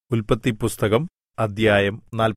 ഉല്പത്തിപ്പുസ്തകം അദ്ധ്യായം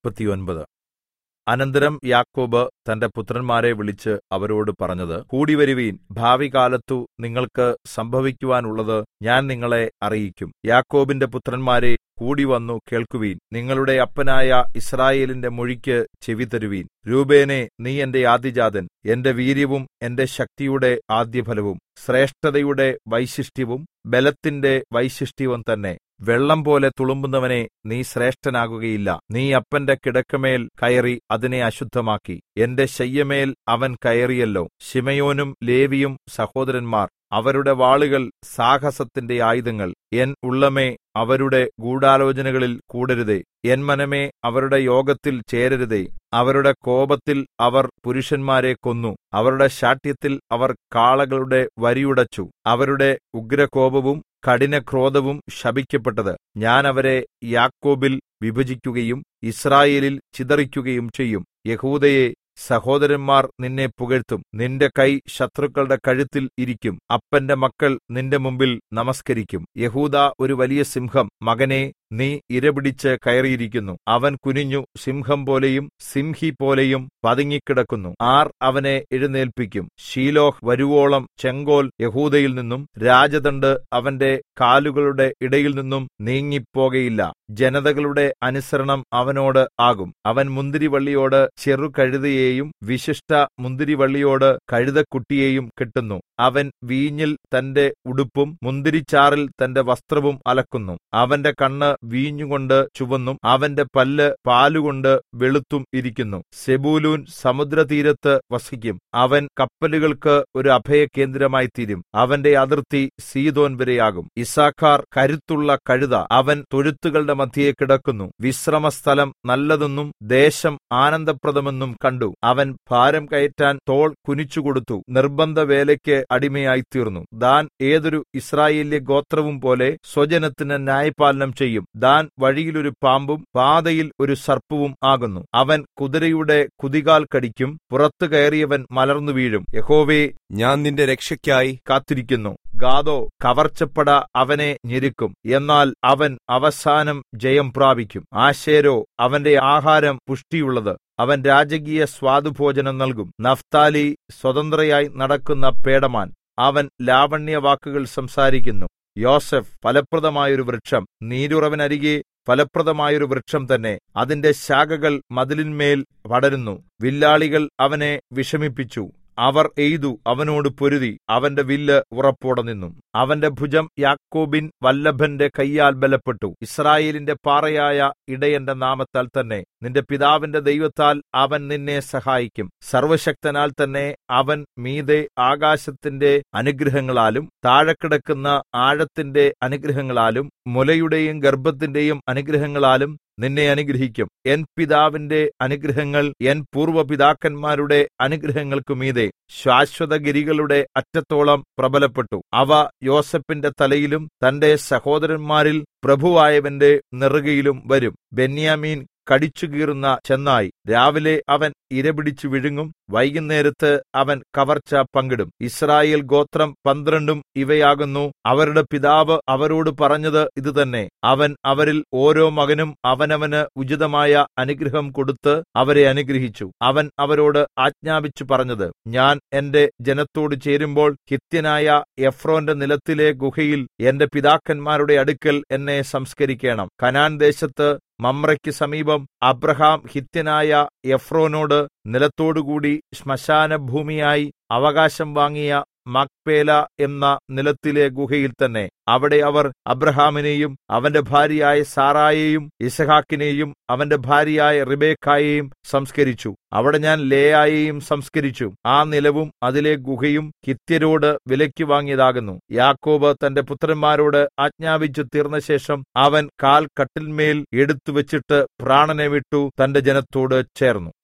49. അനന്തരം യാക്കോബ് തന്റെ പുത്രന്മാരെ വിളിച്ച് അവരോട് പറഞ്ഞത്, കൂടിവരുവിൻ, ഭാവികാലത്തു നിങ്ങൾക്ക് സംഭവിക്കുവാനുള്ളത് ഞാൻ നിങ്ങളെ അറിയിക്കും. യാക്കോബിന്റെ പുത്രന്മാരേ, കൂടിവന്നു കേൾക്കുവിൻ. നിങ്ങളുടെ അപ്പനായ യിസ്രായേലിന്റെ മൊഴിക്ക് ചെവിതരുവിൻ. രൂബേനേ, നീ എന്റെ ആദ്യജാതൻ, എന്റെ വീര്യവും എന്റെ ശക്തിയുടെ ആദ്യഫലവും, ശ്രേഷ്ഠതയുടെ വൈശിഷ്ട്യവും ബലത്തിന്റെ വൈശിഷ്ട്യവും തന്നെ. വെള്ളംപോലെ തുളുമ്പുന്നവനേ, നീ ശ്രേഷ്ഠനാകുകയില്ല. നീ അപ്പന്റെ കിടക്കമേൽ കയറി അതിനെ അശുദ്ധമാക്കി. എന്റെ ശയ്യമേൽ അവൻ കയറിയല്ലോ. ശിമെയോനും ലേവിയും സഹോദരന്മാർ, അവരുടെ വാളുകൾ സാഹസത്തിന്റെ ആയുധങ്ങൾ. എൻ ഉള്ളമേ, അവരുടെ ഗൂഢാലോചനകളിൽ കൂടരുതേ. എൻ മനമേ, അവരുടെ യോഗത്തിൽ ചേരരുതേ. അവരുടെ കോപത്തിൽ അവർ പുരുഷന്മാരെ കൊന്നു. അവരുടെ ശാഠ്യത്തിൽ അവർ കാളകളുടെ വരിയുടച്ചു. അവരുടെ ഉഗ്രകോപവും കഠിനക്രോധവും ശപിക്കപ്പെട്ടത്. ഞാൻ അവരെ യാക്കോബിൽ വിഭജിക്കുകയും യിസ്രായേലിൽ ചിതറിക്കുകയും ചെയ്യും. യെഹൂദയേ, സഹോദരന്മാർ നിന്നെ പുകഴ്ത്തും. നിന്റെ കൈ ശത്രുക്കളുടെ കഴുത്തിൽ ഇരിക്കും. അപ്പന്റെ മക്കൾ നിന്റെ മുമ്പിൽ നമസ്കരിക്കും. യെഹൂദാ ഒരു വലിയ സിംഹം, മകനേ, നീ ഇരപിടിച്ച് കയറിയിരിക്കുന്നു. അവൻ കുനിഞ്ഞു സിംഹം പോലെയും സിംഹി പോലെയും പതുങ്ങിക്കിടക്കുന്നു. ആർ അവനെ എഴുന്നേൽപ്പിക്കും? ശീലോഹ് വരുവോളം ചെങ്കോൽ യെഹൂദയിൽ നിന്നും രാജദണ്ഡ് അവന്റെ കാലുകളുടെ ഇടയിൽ നിന്നും നീങ്ങിപ്പോകയില്ല. ജനതകളുടെ അനുസരണം അവനോട് ആകും. അവൻ മുന്തിരിവള്ളിയോട് ചെറുകഴുതയെയും വിശിഷ്ട മുന്തിരിവള്ളിയോട് കഴുതക്കുട്ടിയെയും കെട്ടുന്നു. അവൻ വീഞ്ഞിൽ തന്റെ ഉടുപ്പും മുന്തിരിച്ചാറിൽ തന്റെ വസ്ത്രവും അലക്കുന്നു. അവന്റെ കണ്ണ് വീഞ്ഞുകൊണ്ട് ചുവന്നും അവന്റെ പല്ല് പാലുകൊണ്ട് വെളുത്തും ഇരിക്കുന്നു. സെബൂലൂൻ സമുദ്രതീരത്ത് വസിക്കും. അവൻ കപ്പലുകൾക്ക് ഒരു അഭയകേന്ദ്രമായി തീരും. അവന്റെ അതിർത്തി സീദോൻ വരെയാകും. യിസ്സാഖാർ കരുത്തുള്ള കഴുത, അവൻ തൊഴുത്തുകളുടെ മദ്ധ്യേ കിടക്കുന്നു. വിശ്രമസ്ഥലം നല്ലതെന്നും ദേശം ആനന്ദപ്രദമെന്നും കണ്ടു. അവൻ ഭാരം കയറ്റാൻ തോൾ കുനിച്ചുകൊടുത്തു. നിർബന്ധവേലയ്ക്ക് അടിമയായിത്തീർന്നു. ദാൻ ഏതൊരു യിസ്രായേല്യ ഗോത്രവും പോലെ സ്വജനത്തിന് ന്യായപാലനം ചെയ്യും. ദാൻ വഴിയിൽ ഒരു പാമ്പും പാതയിൽ ഒരു സർപ്പവും ആകുന്നു. അവൻ കുതിരയുടെ കുതികാൽ കടിക്കും. പുറത്തു കയറിയവൻ മലർന്നു വീഴും. യഹോവേ, ഞാൻ നിന്റെ രക്ഷയ്ക്കായി കാത്തിരിക്കുന്നു. ഗാദോ, കവർച്ചപ്പട അവനെ ഞെരുക്കും. എന്നാൽ അവൻ അവസാനം ജയം പ്രാപിക്കും. ആശേരോ, അവന്റെ ആഹാരം പുഷ്ടിയുള്ളത്. അവൻ രാജകീയ സ്വാദുഭോജനം നൽകും. നഫ്താലി, സ്വതന്ത്രയായി നടക്കുന്ന പേടമാൻ. അവൻ ലാവണ്യവാക്കുകൾ സംസാരിക്കുന്നു. യോസെഫ്, ഫലപ്രദമായൊരു വൃക്ഷം. നീരുറവിനരികെ ഫലപ്രദമായൊരു വൃക്ഷം തന്നെ. അതിന്റെ ശാഖകൾ മതിലിന്മേൽ പടരുന്നു. വില്ലാളികൾ അവനെ വിഷമിപ്പിച്ചു. അവർ എയ്തു അവനോട് പൊരുതി. അവന്റെ വില്ല് ഉറപ്പോടെ നിന്നു. അവന്റെ ഭുജം യാക്കോബിൻ വല്ലഭന്റെ കയ്യാൽ ബലപ്പെട്ടു. യിസ്രായേലിന്റെ പാറയായ ഇടയന്റെ നാമത്താൽ തന്നെ. നിന്റെ പിതാവിന്റെ ദൈവത്താൽ അവൻ നിന്നെ സഹായിക്കും. സർവ്വശക്തനാൽ തന്നെ അവൻ മീതെ ആകാശത്തിന്റെ അനുഗ്രഹങ്ങളാലും താഴെ കിടക്കുന്ന ആഴത്തിന്റെ അനുഗ്രഹങ്ങളാലും മുലയുടെയും ഗർഭത്തിന്റെയും അനുഗ്രഹങ്ങളാലും നിന്നെ അനുഗ്രഹിക്കും. എൻ പിതാവിന്റെ അനുഗ്രഹങ്ങൾ എൻ പൂർവ്വപിതാക്കന്മാരുടെ അനുഗ്രഹങ്ങൾക്കു മീതെ ശാശ്വതഗിരികളുടെ അറ്റത്തോളം പ്രബലപ്പെട്ടു. അവ യോസേഫിന്റെ തലയിലും തന്റെ സഹോദരന്മാരിൽ പ്രഭുവായവന്റെ നെറുകയിലും വരും. ബെന്യാമീൻ കടിച്ചുകീറുന്ന ചെന്നായ്. രാവിലെ അവൻ ഇരപിടിച്ചു വിഴുങ്ങും. വൈകുന്നേരത്ത് അവൻ കവർച്ച പങ്കിടും. യിസ്രായേൽ ഗോത്രം 12 ഇവയാകുന്നു. അവരുടെ പിതാവ് അവരോട് പറഞ്ഞത് ഇതുതന്നെ. അവൻ അവരിൽ ഓരോ മകനും അവനവന് ഉചിതമായ അനുഗ്രഹം കൊടുത്ത് അവരെ അനുഗ്രഹിച്ചു. അവൻ അവരോട് ആജ്ഞാപിച്ചു പറഞ്ഞത്, ഞാൻ എന്റെ ജനത്തോട് ചേരുമ്പോൾ ഹിത്യനായ എഫ്രോന്റെ നിലത്തിലെ ഗുഹയിൽ എന്റെ പിതാക്കന്മാരുടെ അടുക്കൽ എന്നെ സംസ്കരിക്കണം. കനാൻ ദേശത്ത് മമ്രയ്ക്ക് സമീപം അബ്രഹാം ഹിത്യനായ എഫ്രോനോട് നിലത്തോടുകൂടി ശ്മശാനഭൂമിയായി അവകാശം വാങ്ങിയ മക്പേല എന്ന നിലത്തിലെ ഗുഹയിൽ തന്നെ. അവിടെ അവർ അബ്രഹാമിനെയും അവന്റെ ഭാര്യയായ സാറായെയും യിസ്ഹാക്കിനെയും അവന്റെ ഭാര്യയായ റിബേക്കായെയും സംസ്കരിച്ചു. അവിടെ ഞാൻ ലേയായെയും സംസ്കരിച്ചു. ആ നിലവും അതിലെ ഗുഹയും ഹിത്യരോട് വിലയ്ക്ക് വാങ്ങിയതാകുന്നു. യാക്കോബ് തന്റെ പുത്രന്മാരോട് ആജ്ഞാപിച്ചു തീർന്ന ശേഷം അവൻ കാൽ കട്ടിന്മേൽ എടുത്തുവച്ചിട്ട് പ്രാണനെ വിട്ടു തന്റെ ജനത്തോട് ചേർന്നു.